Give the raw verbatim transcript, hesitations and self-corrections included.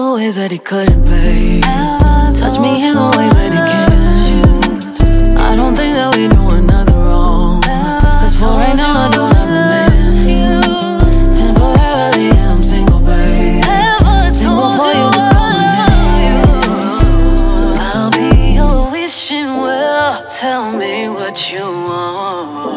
the ways that he couldn't pay. Touch me in the ways that he can. I don't think that we do another wrong, cause for right now I don't have a man. Temporarily I'm single, babe. Single for you, just call my name. I'll be your wishing well. Tell me what you want.